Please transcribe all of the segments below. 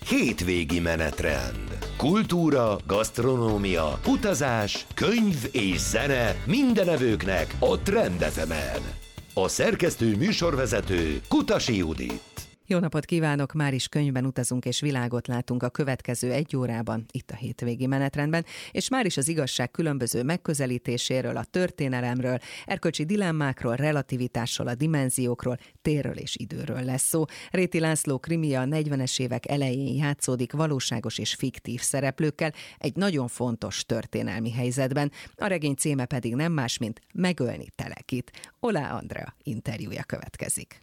Hétvégi menetrend. Kultúra, gasztronómia, utazás, könyv és zene minden evőknek a Trend FM-en. A szerkesztő műsorvezető Kutasi Judit. Jó napot kívánok! Már is könyvben utazunk és világot látunk a következő egy órában, itt a hétvégi menetrendben, és már is az igazság különböző megközelítéséről, a történelemről, erkölcsi dilemmákról, relativitásról, a dimenziókról, térről és időről lesz szó. Réti László krimije a 40-es évek elején játszódik valóságos és fiktív szereplőkkel egy nagyon fontos történelmi helyzetben. A regény címe pedig nem más, mint Megölni Telekit. Oláh Andrea interjúja következik.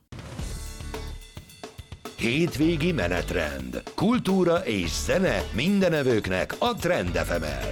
Hétvégi menetrend. Kultúra és zene minden evőknek a Trend FM-en.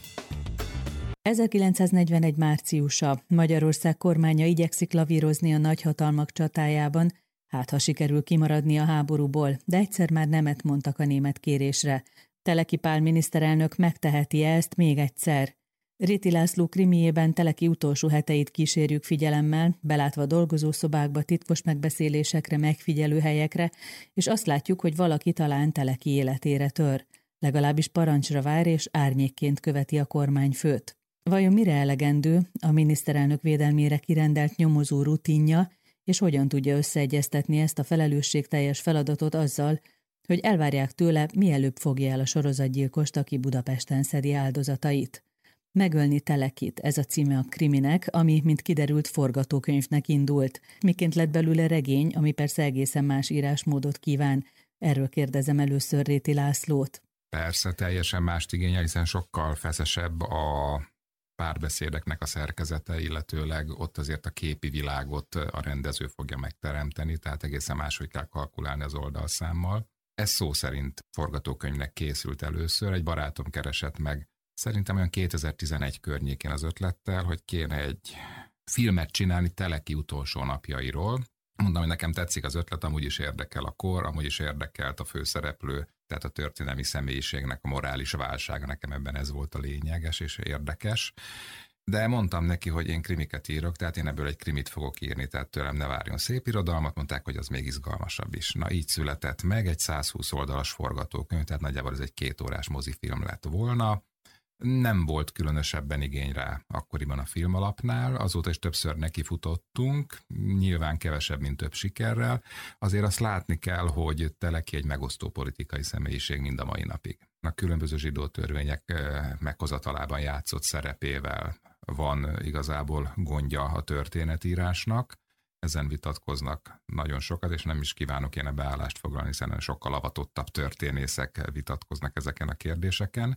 1941. márciusa. Magyarország kormánya igyekszik lavírozni a nagyhatalmak csatájában, hát ha sikerül kimaradni a háborúból, de egyszer már nemet mondtak a német kérésre. Teleki Pál miniszterelnök megteheti ezt még egyszer. Réti László krimijében Teleki utolsó heteit kísérjük figyelemmel, belátva dolgozószobákba, titkos megbeszélésekre, megfigyelő helyekre, és azt látjuk, hogy valaki talán Teleki életére tör. Legalábbis parancsra vár és árnyékként követi a kormányfőt. Vajon mire elegendő a miniszterelnök védelmére kirendelt nyomozó rutinja, és hogyan tudja összeegyeztetni ezt a felelősségteljes feladatot azzal, hogy elvárják tőle, mielőbb fogja el a sorozatgyilkost, aki Budapesten szedi áldozatait. Megölni Telekit, ez a címe a kriminek, ami, mint kiderült, forgatókönyvnek indult. Miként lett belőle regény, ami persze egészen más írásmódot kíván. Erről kérdezem először Réti Lászlót. Persze, teljesen mást igényel, hiszen sokkal feszesebb a párbeszédeknek a szerkezete, illetőleg ott azért a képi világot a rendező fogja megteremteni, tehát egészen máshogy kell kalkulálni az oldalszámmal. Ez szó szerint forgatókönyvnek készült először, egy barátom keresett meg szerintem olyan 2011 környékén az ötlettel, hogy kéne egy filmet csinálni Teleki utolsó napjairól. Mondom, hogy nekem tetszik az ötlet, amúgy is érdekel a kor, amúgy is érdekelt a főszereplő, tehát a történelmi személyiségnek a morális válsága, nekem ebben ez volt a lényeges és érdekes. De mondtam neki, hogy én krimiket írok, tehát én ebből egy krimit fogok írni, tehát tőlem ne várjon szép irodalmat, mondták, hogy az még izgalmasabb is. Na így született meg egy 120 oldalas forgatókönyv, tehát nagyjából ez egy 2 órás mozifilm lett volna. Nem volt különösebben igény rá akkoriban a Filmalapnál, azóta is többször nekifutottunk, nyilván kevesebb, mint több sikerrel. Azért azt látni kell, hogy Teleki egy megosztó politikai személyiség mind a mai napig. A különböző zsidó törvények meghozatalában játszott szerepével van igazából gondja a történetírásnak. Ezen vitatkoznak nagyon sokat, és nem is kívánok én ebbe állást foglalni, hiszen sokkal avatottabb történészek vitatkoznak ezeken a kérdéseken.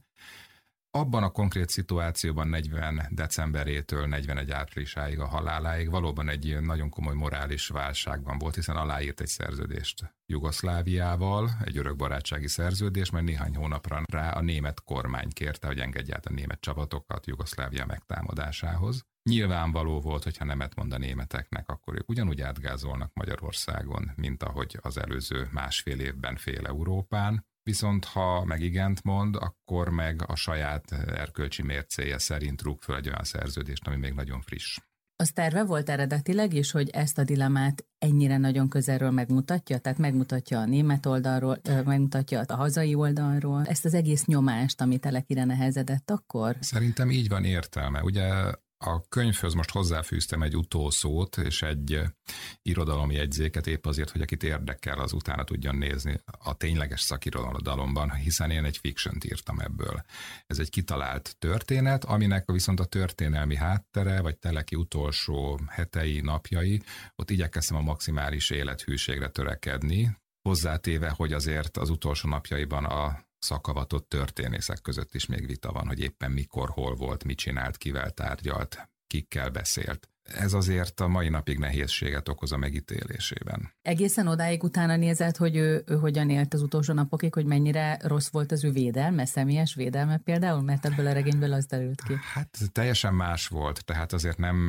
Abban a konkrét szituációban 40 decemberétől 41 áprilisáig a haláláig valóban egy nagyon komoly morális válságban volt, hiszen aláírt egy szerződést Jugoszláviával, egy örökbarátsági szerződés, majd néhány hónapra rá a német kormány kérte, hogy engedje át a német csapatokat Jugoszlávia megtámadásához. Nyilvánvaló volt, hogyha nemet mond a németeknek, akkor ők ugyanúgy átgázolnak Magyarországon, mint ahogy az előző másfél évben fél Európán. Viszont ha meg igent mond, akkor meg a saját erkölcsi mércéje szerint rúg föl egy olyan szerződést, ami még nagyon friss. Az terve volt eredetileg is, hogy ezt a dilemmát ennyire nagyon közelről megmutatja? Tehát megmutatja a német oldalról, megmutatja a hazai oldalról, ezt az egész nyomást, ami Telekire nehezedett akkor? Szerintem így van értelme. Ugye a könyvhöz most hozzáfűztem egy utószót és egy irodalomjegyzéket épp azért, hogy akit érdekel, az utána tudjon nézni a tényleges szakirodalomban, hiszen én egy fiction-t írtam ebből. Ez egy kitalált történet, aminek viszont a történelmi háttere, vagy Teleki utolsó hetei, napjai, ott igyekeztem a maximális élethűségre törekedni, hozzátéve, hogy azért az utolsó napjaiban a szakavatott történészek között is még vita van, hogy éppen mikor, hol volt, mit csinált, kivel tárgyalt, kikkel beszélt. Ez azért a mai napig nehézséget okoz a megítélésében. Egészen odáig utána nézett, hogy ő hogyan élt az utolsó napokig, hogy mennyire rossz volt az ő védelme, személyes védelme például, mert ebből a regényből az derült ki. Hát teljesen más volt, tehát azért nem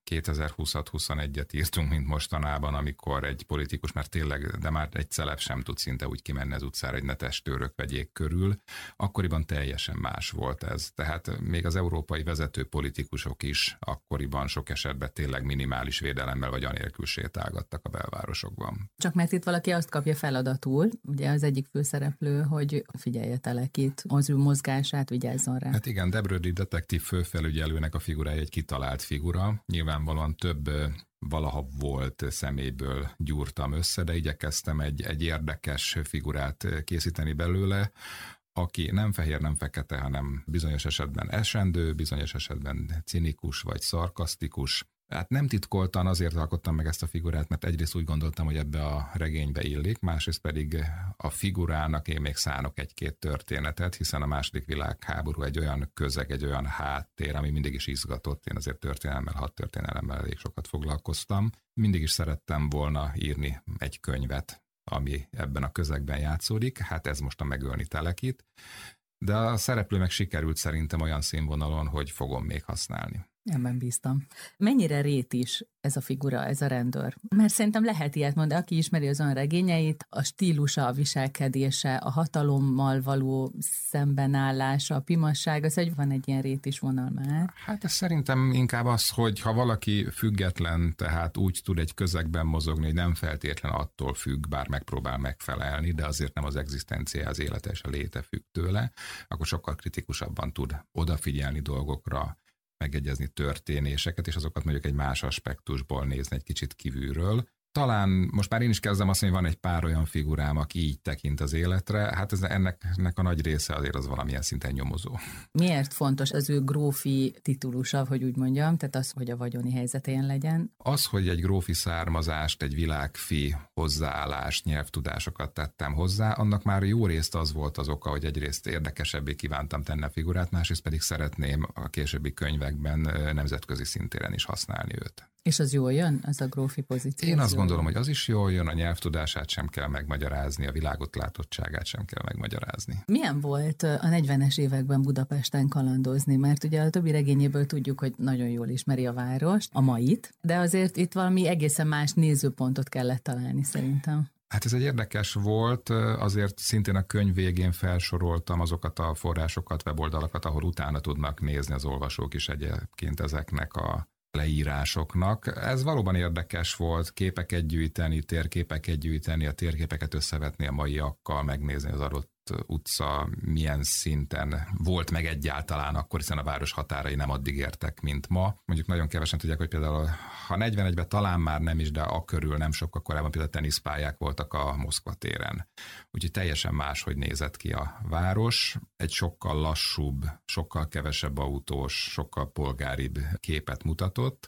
2020-21-et írtunk, mint mostanában, amikor egy politikus, mert tényleg, de már egy celeb sem tud szinte úgy kimenni az utcára, hogy ne testőrök vegyék körül. Akkoriban teljesen más volt ez. Tehát még az európai vezető politikusok is akkoriban sok esetben tényleg minimális védelemmel vagy anélkül sétálgattak a belvárosokban. Csak mert itt valaki azt kapja feladatul, ugye az egyik főszereplő, hogy figyelje telekit, az ő mozgását, vigyázzon rá. Hát igen, Debrödi detektív főfelügyelőnek a figurája egy kitalált figura. Nyilvánvalóan több valaha volt személyből gyúrtam össze, de igyekeztem egy érdekes figurát készíteni belőle, aki nem fehér, nem fekete, hanem bizonyos esetben esendő, bizonyos esetben cinikus vagy szarkasztikus. Hát nem titkoltan azért alkottam meg ezt a figurát, mert egyrészt úgy gondoltam, hogy ebbe a regénybe illik, másrészt pedig a figurának én még szánok egy-két történetet, hiszen a II. Világháború egy olyan közeg, egy olyan háttér, ami mindig is izgatott. Én azért hadtörténelemmel elég sokat foglalkoztam. Mindig is szerettem volna írni egy könyvet, ami ebben a közegben játszódik. Hát ez most a Megölni Telekit. De a szereplő meg sikerült szerintem olyan színvonalon, hogy fogom még használni. Ebben bíztam. Mennyire rét is ez a figura, ez a rendőr? Mert szerintem lehet ilyet mondani, aki ismeri az olyan regényeit, a stílusa, a viselkedése, a hatalommal való szembenállása, a pimasság, az, hogy van egy ilyen rét is vonal már. Hát ez szerintem inkább az, hogy ha valaki független, tehát úgy tud egy közegben mozogni, hogy nem feltétlen attól függ, bár megpróbál megfelelni, de azért nem az egzisztenciája, az élete és a léte függ tőle, akkor sokkal kritikusabban tud odafigyelni dolgokra, megegyezni történéseket, és azokat mondjuk egy más aspektusból nézni, egy kicsit kívülről. Talán most már én is kezdem azt mondani, hogy van egy pár olyan figurám, aki így tekint az életre, hát ennek a nagy része azért az valamilyen szinten nyomozó. Miért fontos az ő grófi titulusa, hogy úgy mondjam, tehát az, hogy a vagyoni helyzetén legyen? Az, hogy egy grófi származást, egy világfi hozzáállást, nyelvtudásokat tettem hozzá, annak már jó részt az volt az oka, hogy egyrészt érdekesebbé kívántam tenni a figurát, másrészt pedig szeretném a későbbi könyvekben nemzetközi szintéren is használni őt. És az jól jön, az a grófi pozíció? Én azt gondolom, hogy az is jól jön, a nyelvtudását sem kell megmagyarázni, a világot látottságát sem kell megmagyarázni. Milyen volt a 40-es években Budapesten kalandozni? Mert ugye a többi regényéből tudjuk, hogy nagyon jól ismeri a várost, a mait, de azért itt valami egészen más nézőpontot kellett találni szerintem. Hát ez egy érdekes volt, azért szintén a könyv végén felsoroltam azokat a forrásokat, weboldalakat, ahol utána tudnak nézni az olvasók is egyébként ezeknek a leírásoknak. Ez valóban érdekes volt, képeket gyűjteni, térképeket gyűjteni, a térképeket összevetni a maiakkal, megnézni az adott utca milyen szinten volt meg egyáltalán akkor, hiszen a város határai nem addig értek, mint ma. Mondjuk nagyon kevesen tudják, hogy például ha 41-ben talán már nem is, de akkörül nem sokkal korábban például teniszpályák voltak a Moszkva téren. Úgyhogy teljesen máshogy nézett ki a város. Egy sokkal lassúbb, sokkal kevesebb autós, sokkal polgáribb képet mutatott.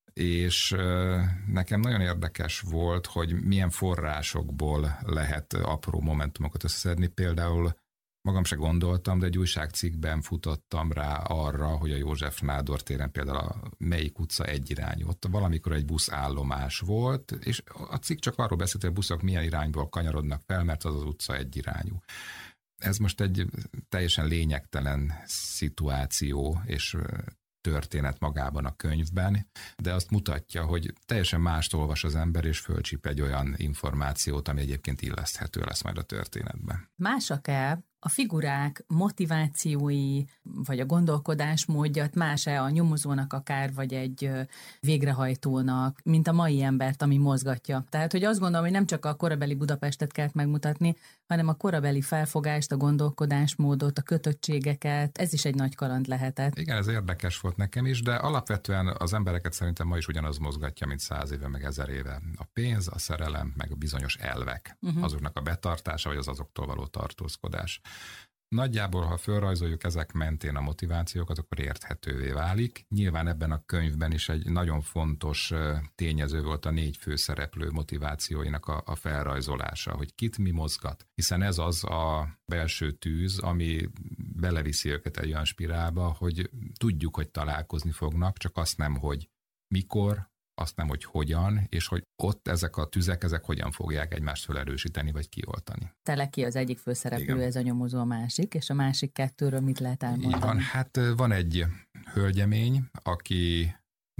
És nekem nagyon érdekes volt, hogy milyen forrásokból lehet apró momentumokat összeszedni. Például magam se gondoltam, de egy újságcikkben futottam rá arra, hogy a József Nádor téren például a melyik utca egyirányú. Ott valamikor egy buszállomás volt, és a cikk csak arról beszélt, hogy a buszok milyen irányból kanyarodnak fel, mert az utca egyirányú. Ez most egy teljesen lényegtelen szituáció, és történet magában a könyvben, de azt mutatja, hogy teljesen mást olvas az ember, és fölcsíp egy olyan információt, ami egyébként illeszthető lesz majd a történetben. Másak-e a figurák motivációi, vagy a gondolkodásmódja, más-e a nyomozónak akár, vagy egy végrehajtónak, mint a mai embert, ami mozgatja? Tehát, hogy azt gondolom, hogy nem csak a korabeli Budapestet kellett megmutatni, hanem a korabeli felfogást, a gondolkodásmódot, a kötöttségeket, ez is egy nagy kaland lehetett. Igen, ez érdekes volt nekem is, de alapvetően az embereket szerintem ma is ugyanaz mozgatja, mint 100 éve, meg 1000 éve. A pénz, a szerelem, meg a bizonyos elvek, azoknak a betartása, vagy az azoktól való tartózkodás. Nagyjából, ha felrajzoljuk ezek mentén a motivációkat, akkor érthetővé válik. Nyilván ebben a könyvben is egy nagyon fontos tényező volt a 4 főszereplő motivációinak a felrajzolása, hogy kit mi mozgat. Hiszen ez az a belső tűz, ami beleviszi őket egy olyan spirálba, hogy tudjuk, hogy találkozni fognak, csak azt nem, hogy mikor, azt nem, hogy hogyan, és hogy ott ezek a tüzek, ezek hogyan fogják egymást felerősíteni, vagy kioltani. Teleki az egyik főszereplő, igen. Ez a nyomozó a másik, és a másik kettőről mit lehet elmondani? Így van, hát van egy hölgyemény, aki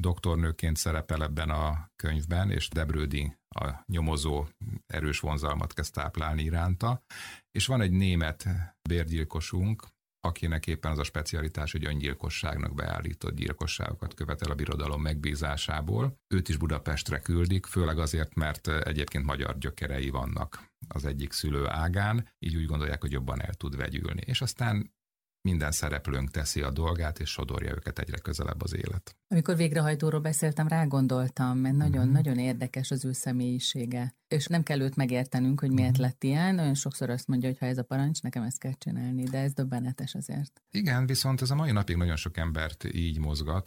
doktornőként szerepel ebben a könyvben, és Debrödi, a nyomozó, erős vonzalmat kezd táplálni iránta, és van egy német bérgyilkosunk, akinek éppen az a specialitás, hogy öngyilkosságnak beállított gyilkosságokat követel a birodalom megbízásából. Őt is Budapestre küldik, főleg azért, mert egyébként magyar gyökerei vannak az egyik szülő ágán, így úgy gondolják, hogy jobban el tud vegyülni. És aztán minden szereplőnk teszi a dolgát, és sodorja őket egyre közelebb az élet. Amikor végrehajtóról beszéltem, rágondoltam, mert nagyon-nagyon érdekes az ő személyisége. És nem kell őt megértenünk, hogy miért lett ilyen. Olyan sokszor azt mondja, hogy ha ez a parancs, nekem ezt kell csinálni, de ez döbbenetes azért. Igen, viszont ez a mai napig nagyon sok embert így mozgat,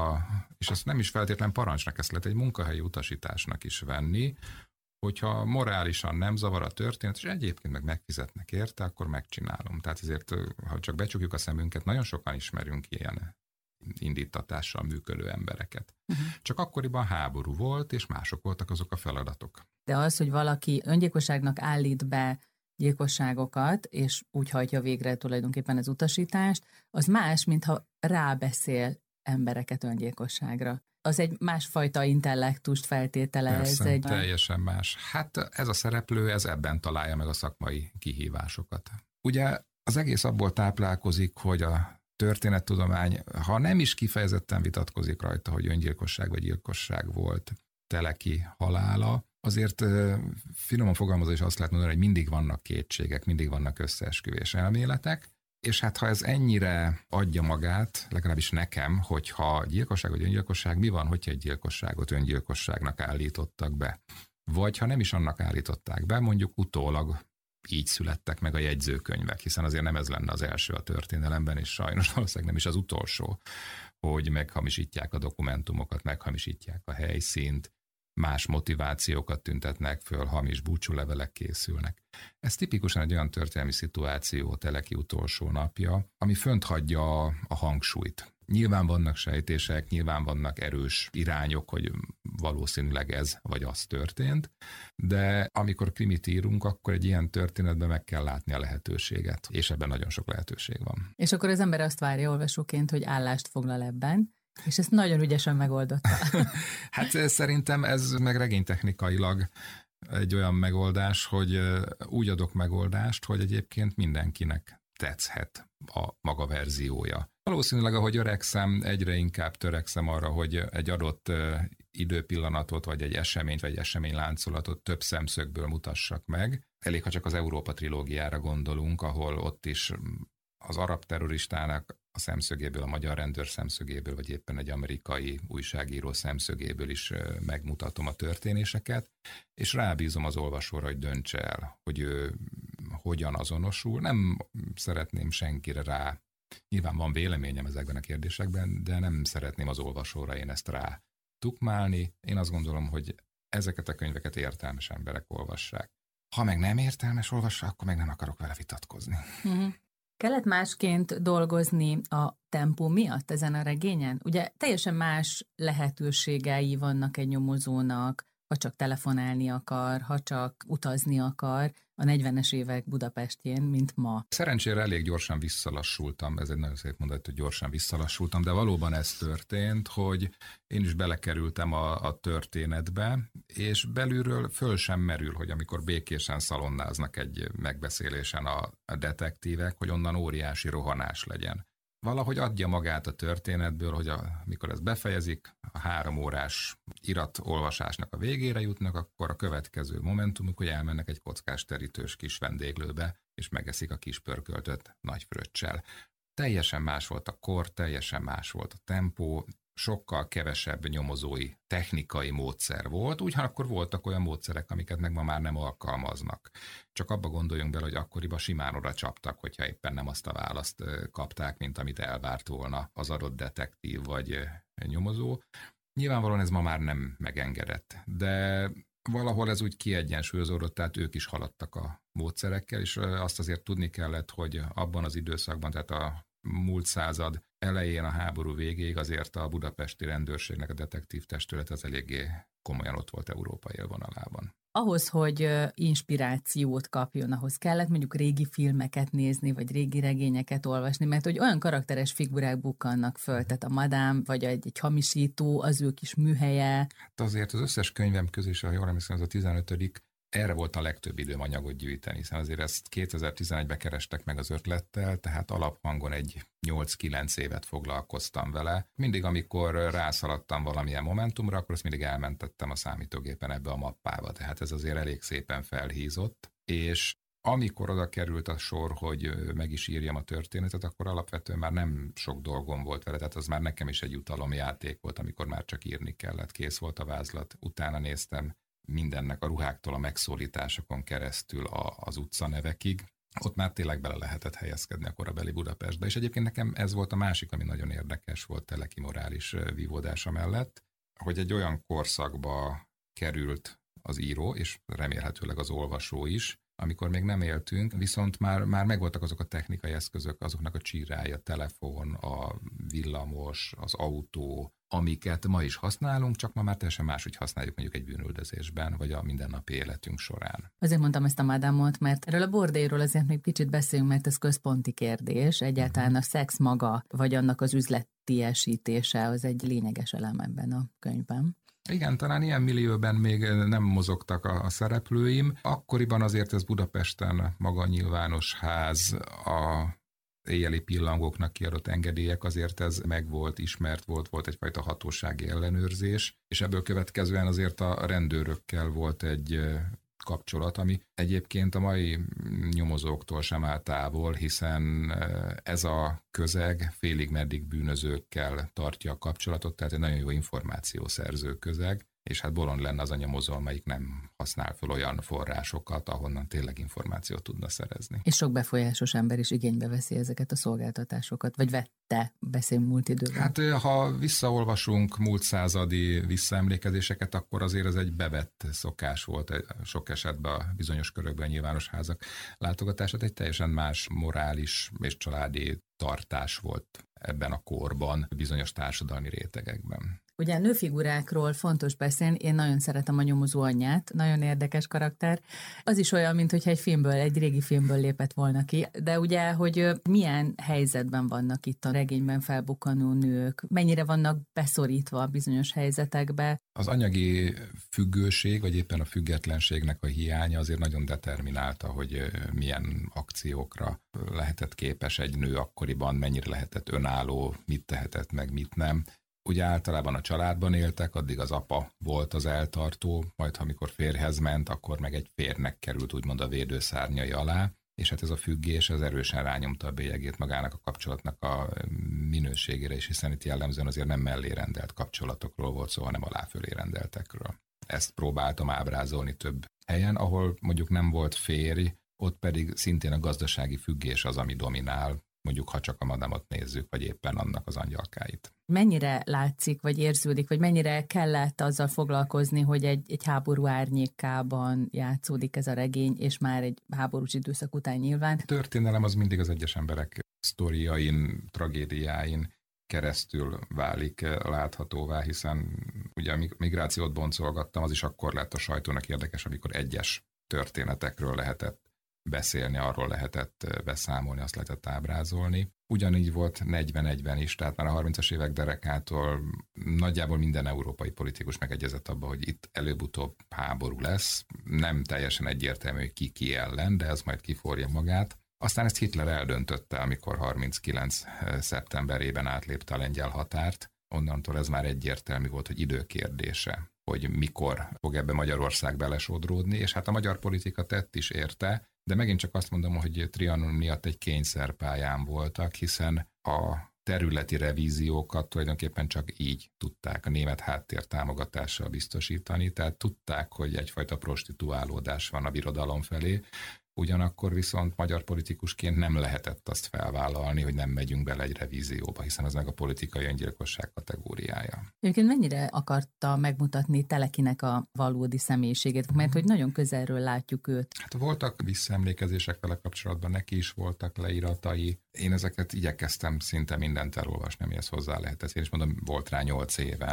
és azt nem is feltétlen parancsnak, ezt lehet egy munkahelyi utasításnak is venni, hogyha morálisan nem zavar a történet, és egyébként meg megfizetnek érte, akkor megcsinálom. Tehát ezért, ha csak becsukjuk a szemünket, nagyon sokan ismerünk ilyen indítatással működő embereket. Csak akkoriban háború volt, és mások voltak azok a feladatok. De az, hogy valaki öngyilkosságnak állít be gyilkosságokat, és úgy hajtja végre tulajdonképpen az utasítást, az más, mintha rábeszél embereket öngyilkosságra. Az egy másfajta intellektust feltételez. Persze, teljesen más. Hát ez a szereplő, ez ebben találja meg a szakmai kihívásokat. Ugye az egész abból táplálkozik, hogy a történettudomány, ha nem is kifejezetten vitatkozik rajta, hogy öngyilkosság vagy gyilkosság volt Teleki halála, azért finoman fogalmazva is azt lehet mondani, hogy mindig vannak kétségek, mindig vannak összeesküvés elméletek, és hát ha ez ennyire adja magát, legalábbis nekem, hogyha gyilkosság vagy öngyilkosság, mi van, hogyha egy gyilkosságot öngyilkosságnak állítottak be? Vagy ha nem is annak állították be, mondjuk utólag így születtek meg a jegyzőkönyvek, hiszen azért nem ez lenne az első a történelemben, és sajnos valószínűleg nem is az utolsó, hogy meghamisítják a dokumentumokat, meghamisítják a helyszínt, más motivációkat tüntetnek föl, hamis búcsúlevelek készülnek. Ez tipikusan egy olyan történelmi szituáció, Teleki utolsó napja, ami fönt hagyja a hangsúlyt. Nyilván vannak sejtések, nyilván vannak erős irányok, hogy valószínűleg ez vagy az történt, de amikor krimit írunk, akkor egy ilyen történetben meg kell látni a lehetőséget, és ebben nagyon sok lehetőség van. És akkor az ember azt várja olvasóként, hogy állást foglal ebben, és ezt nagyon ügyesen megoldotta. Hát szerintem ez meg regénytechnikailag egy olyan megoldás, hogy úgy adok megoldást, hogy egyébként mindenkinek tetszhet a maga verziója. Valószínűleg, ahogy öregszem, egyre inkább törekszem arra, hogy egy adott időpillanatot, vagy egy eseményt, vagy egy eseményláncolatot több szemszögből mutassak meg. Elég, ha csak az Európa trilógiára gondolunk, ahol ott is az arab terroristának a szemszögéből, a magyar rendőr szemszögéből, vagy éppen egy amerikai újságíró szemszögéből is megmutatom a történéseket, és rábízom az olvasóra, hogy döntse el, hogy ő hogyan azonosul. Nem szeretném senkire rá, nyilván van véleményem ezekben a kérdésekben, de nem szeretném az olvasóra én ezt rá tukmálni. Én azt gondolom, hogy ezeket a könyveket értelmes emberek olvassák. Ha meg nem értelmes olvassa, akkor meg nem akarok vele vitatkozni. Kellett másként dolgozni a tempó miatt ezen a regényen? Ugye teljesen más lehetőségei vannak egy nyomozónak, ha csak telefonálni akar, ha csak utazni akar a 40-es évek Budapestjén, mint ma. Szerencsére elég gyorsan visszalassultam, ez egy nagyon szép mondat, hogy gyorsan visszalassultam, de valóban ez történt, hogy én is belekerültem a történetbe, és belülről föl sem merül, hogy amikor békésen szalonnáznak egy megbeszélésen a detektívek, hogy onnan óriási rohanás legyen. Valahogy adja magát a történetből, hogy amikor ezt befejezik, a 3 órás iratolvasásnak a végére jutnak, akkor a következő momentumuk, hogy elmennek egy kockás terítős kis vendéglőbe, és megeszik a kis pörköltöt nagy fröccsel. Teljesen más volt a kor, teljesen más volt a tempó, sokkal kevesebb nyomozói technikai módszer volt, ugyanakkor voltak olyan módszerek, amiket meg ma már nem alkalmaznak. Csak abba gondoljunk bele, hogy akkoriban simán oda csaptak, hogyha éppen nem azt a választ kapták, mint amit elvárt volna az adott detektív vagy nyomozó. Nyilvánvalóan ez ma már nem megengedett, de valahol ez úgy kiegyensúlyozódott, tehát ők is haladtak a módszerekkel, és azt azért tudni kellett, hogy abban az időszakban, tehát a múlt század elején, a háború végéig azért a budapesti rendőrségnek a detektív testület az eléggé komolyan ott volt Európa élvonalában. Ahhoz, hogy inspirációt kapjon, ahhoz kellett mondjuk régi filmeket nézni, vagy régi regényeket olvasni, mert hogy olyan karakteres figurák bukkannak föl, tehát a madám, vagy egy hamisító, az ő kis műhelye. Hát azért az összes könyvem közül, ha jól emlékszem, ez a 15. Erre volt a legtöbb időm anyagot gyűjteni, hiszen azért ezt 2011-ben kerestek meg az ötlettel, tehát alaphangon egy 8-9 évet foglalkoztam vele. Mindig, amikor rászaladtam valamilyen momentumra, akkor azt mindig elmentettem a számítógépen ebbe a mappába, tehát ez azért elég szépen felhízott, és amikor oda került a sor, hogy meg is írjam a történetet, akkor alapvetően már nem sok dolgom volt vele, tehát az már nekem is egy jutalomjáték volt, amikor már csak írni kellett, kész volt a vázlat, utána néztem mindennek a ruháktól a megszólításokon keresztül az utcanevekig. Ott már tényleg bele lehetett helyezkedni a korabeli Budapestbe. És egyébként nekem ez volt a másik, ami nagyon érdekes volt Teleki morális vívódása mellett, hogy egy olyan korszakba került az író, és remélhetőleg az olvasó is, amikor még nem éltünk, viszont már megvoltak azok a technikai eszközök, azoknak a csírája, a telefon, a villamos, az autó, amiket ma is használunk, csak ma már teljesen máshogy használjuk mondjuk egy bűnüldözésben, vagy a mindennapi életünk során. Azért mondtam ezt a madámot, mert erről a bordélyról azért még kicsit beszéljünk, mert ez központi kérdés. Egyáltalán a szex maga, vagy annak az üzletiesítése az egy lényeges elem ebben a könyvben. Igen, talán ilyen millióben még nem mozogtak a szereplőim. Akkoriban azért ez Budapesten maga a nyilvános ház, a éjjeli pillangóknak kiadott engedélyek, azért ez megvolt, ismert volt egyfajta hatósági ellenőrzés, és ebből következően azért a rendőrökkel volt egy kapcsolat, ami egyébként a mai nyomozóktól sem áll távol, hiszen ez a közeg félig meddig bűnözőkkel tartja a kapcsolatot, tehát egy nagyon jó információszerző közeg, és hát bolond lenne az a nyomozó, amelyik nem használ fel olyan forrásokat, ahonnan tényleg információt tudna szerezni. És sok befolyásos ember is igénybe veszi ezeket a szolgáltatásokat, vagy vette, beszélünk múlt időben. Hát ha visszaolvasunk múlt századi visszaemlékezéseket, akkor azért ez egy bevett szokás volt sok esetben a bizonyos körökben a nyilvános házak látogatását, egy teljesen más morális és családi tartás volt ebben a korban, bizonyos társadalmi rétegekben. Ugye nőfigurákról fontos beszélni, én nagyon szeretem a nyomozó anyját, nagyon érdekes karakter. Az is olyan, mintha egy régi filmből lépett volna ki, de ugye, hogy milyen helyzetben vannak itt a regényben felbukkanó nők, mennyire vannak beszorítva bizonyos helyzetekbe. Az anyagi függőség, vagy éppen a függetlenségnek a hiánya azért nagyon determinálta, hogy milyen akciókra lehetett képes egy nő akkoriban, mennyire lehetett önálló, mit tehetett meg, mit nem. Ugye általában a családban éltek, addig az apa volt az eltartó, majd amikor férjhez ment, akkor meg egy férnek került úgymond a védőszárnyai alá, és hát ez a függés az erősen rányomta a bélyegét magának a kapcsolatnak a minőségére is, hiszen itt jellemzően azért nem mellé rendelt kapcsolatokról volt szó, hanem alá-fölé rendeltekről. Ezt próbáltam ábrázolni több helyen, ahol mondjuk nem volt férj, ott pedig szintén a gazdasági függés az, ami dominál, mondjuk ha csak a madamot nézzük, vagy éppen annak az angyalkáit. Mennyire látszik, vagy érződik, vagy mennyire kellett azzal foglalkozni, hogy egy háború árnyékában játszódik ez a regény, és már egy háborús időszak után nyilván? A történelem az mindig az egyes emberek sztoriain, tragédiáin keresztül válik láthatóvá, hiszen ugye a migrációt boncolgattam, az is akkor lett a sajtónak érdekes, amikor egyes történetekről lehetett beszélni, arról lehetett beszámolni, azt lehetett ábrázolni. Ugyanígy volt 41-ben is, tehát már a 30-as évek derekától nagyjából minden európai politikus megegyezett abba, hogy itt előbb-utóbb háború lesz. Nem teljesen egyértelmű, hogy ki ellen, de ez majd kiforja magát. Aztán ezt Hitler eldöntötte, amikor 39. szeptemberében átlépte a lengyel határt. Onnantól ez már egyértelmű volt, hogy időkérdése, hogy mikor fog ebbe Magyarország belesodródni, és hát a magyar politika tett is érte, de megint csak azt mondom, hogy Trianon miatt egy kényszerpályán voltak, hiszen a területi revíziókat tulajdonképpen csak így tudták a német háttér támogatással biztosítani, tehát tudták, hogy egyfajta prostituálódás van a birodalom felé, ugyanakkor viszont magyar politikusként nem lehetett azt felvállalni, hogy nem megyünk bele egy revízióba, hiszen az meg a politikai öngyilkosság kategóriája. Egyébként mennyire akarta megmutatni Telekinek a valódi személyiségét, mert hogy nagyon közelről látjuk őt. Hát voltak visszaemlékezések vele kapcsolatban, neki is voltak leíratai. Én ezeket igyekeztem szinte mindent elolvasni, amihez hozzá lehetett. Én is mondom, volt rá 8 évem.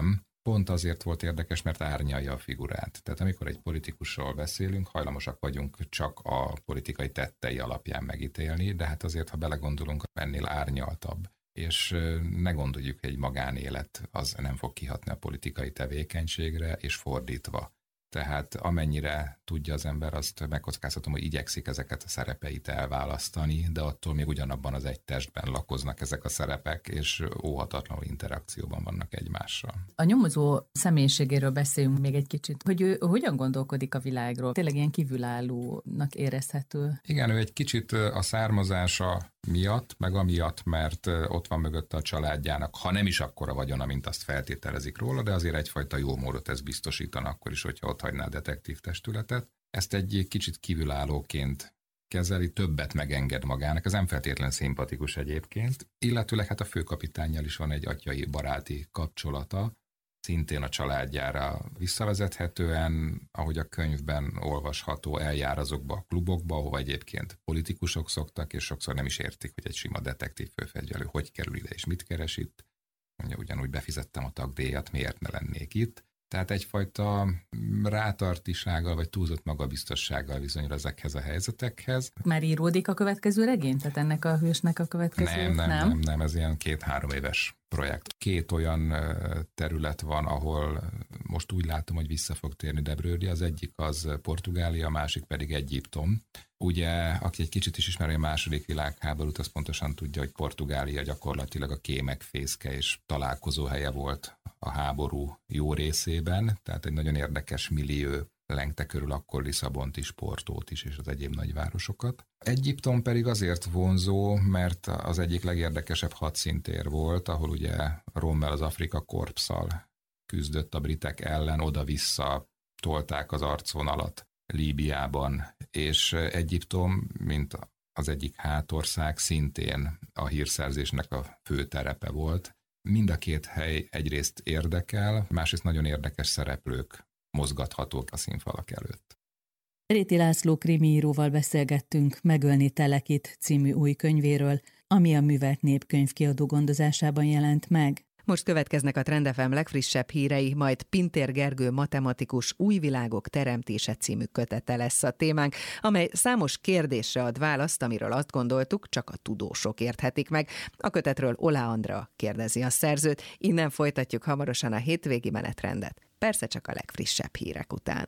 pont azért volt érdekes, mert árnyalja a figurát. Tehát amikor egy politikusról beszélünk, hajlamosak vagyunk csak a politikai tettei alapján megítélni, de hát azért, ha belegondolunk, ennél árnyaltabb. És ne gondoljuk, hogy egy magánélet az nem fog kihatni a politikai tevékenységre, és fordítva. Tehát amennyire tudja az ember, azt megkockáztatom, hogy igyekszik ezeket a szerepeit elválasztani, de attól még ugyanabban az egy testben lakoznak ezek a szerepek, és óhatatlanul interakcióban vannak egymással. A nyomozó személyiségéről beszéljünk még egy kicsit, hogy ő hogyan gondolkodik a világról. Tényleg ilyen kívülállónak érezhető. Igen, ő egy kicsit a származása miatt, meg amiatt, mert ott van mögötte a családjának, ha nem is akkora vagyona, mint azt feltételezik róla, de azért egyfajta jó módot ez biztosítana akkor is, hogyha ott hagyná a detektív testületet. Ezt egy kicsit kívülállóként kezeli, többet megenged magának, ez nem feltétlenül szimpatikus egyébként, illetőleg hát a főkapitánnyal is van egy atyai baráti kapcsolata, szintén a családjára visszavezethetően, ahogy a könyvben olvasható, eljár azokba a klubokba, ahova egyébként politikusok szoktak, és sokszor nem is értik, hogy egy sima detektív főfegyverő hogy kerül ide és mit keres itt. Ugyanúgy befizettem a tagdíjat, miért ne lennék itt. Tehát egyfajta rátartisággal vagy túlzott magabiztossággal viszonyul ezekhez a helyzetekhez. Már íródik a következő regény? Tehát ennek a hősnek a következő? Nem, ez ilyen 2-3 éves projekt. 2 olyan terület van, ahol most úgy látom, hogy vissza fog térni De Braudy. Az egyik az Portugália, a másik pedig Egyiptom. Ugye, aki egy kicsit is ismeri a második világháborút, az pontosan tudja, hogy Portugália gyakorlatilag a kémek fészke és találkozó helye volt a háború jó részében, tehát egy nagyon érdekes millió lengte körül akkor Lisszabont is, Portót is és az egyéb nagyvárosokat. Egyiptom pedig azért vonzó, mert az egyik legérdekesebb hadszintér volt, ahol ugye Rommel az Afrika Korpsszal küzdött a britek ellen, oda-vissza tolták az arcvonalat Líbiában, és Egyiptom, mint az egyik hátország, szintén a hírszerzésnek a fő terepe volt. Mind a 2 hely egyrészt érdekel, másrészt nagyon érdekes szereplők mozgathatók a színfalak előtt. Réti László krimiíróval beszélgettünk Megölni Telekit című új könyvéről, ami a Művelt Népkönyv kiadó gondozásában jelent meg. Most következnek a Trend FM legfrissebb hírei, majd Pintér Gergő matematikus Új világok teremtése című kötete lesz a témánk, amely számos kérdésre ad választ, amiről azt gondoltuk, csak a tudósok érthetik meg. A kötetről Oláh Andrea kérdezi a szerzőt, innen folytatjuk hamarosan a hétvégi menetrendet. Persze csak a legfrissebb hírek után.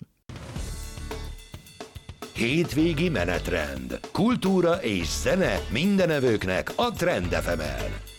Hétvégi menetrend. Kultúra és zene mindenevőknek a Trend FM-en.